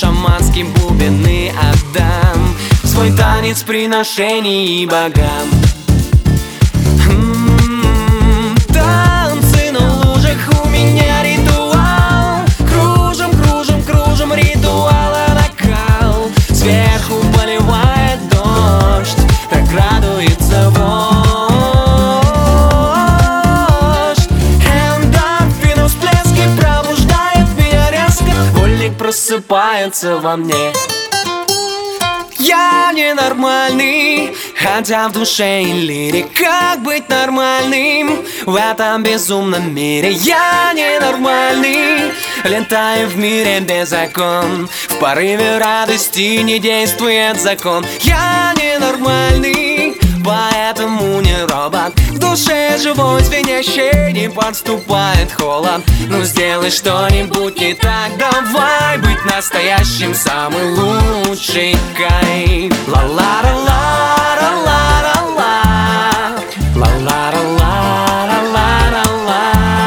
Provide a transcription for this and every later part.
шаманские бубны отдам, свой танец приношений богам. Танцы на лужах, у меня ритуал. Кружим, кружим, кружим, ритуала накал. Сверху поливает дождь, так радуется вождь. Эндорфины всплески пробуждает меня резко. Вольник просыпается во мне. Я ненормальный, хотя в душе и лире. Как быть нормальным в этом безумном мире? Я ненормальный, летаю в мире без закон. В порыве радости не действует закон. Я ненормальный, поэтому не робот. В душе живой, звенящий, не подступает холод. Ну сделай что-нибудь не так, давай быть настоящим, самый лучший кайф. Ла-ла-ла-ла-ла-ла-ла, ла-ла-ла-ла-ла-ла-ла.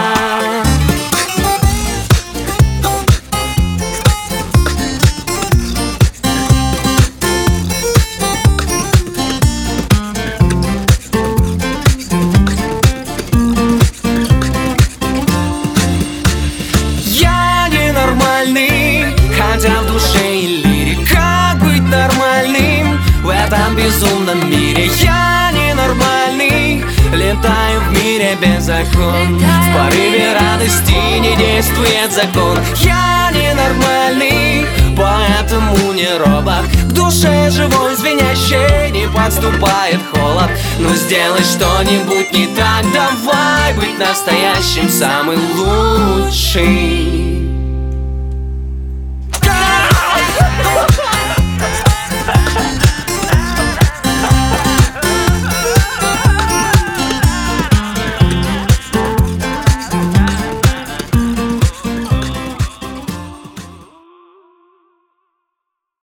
Я ненормальный, хотя в душе и лире. Как быть нормальным в этом безумном мире? Я ненормальный, летаю в мире без закон. В порыве радости не действует закон. Я ненормальный, поэтому не робот. К душе живой, звенящий, не подступает холод. Ну сделай что-нибудь не так, давай быть настоящим, самый лучший.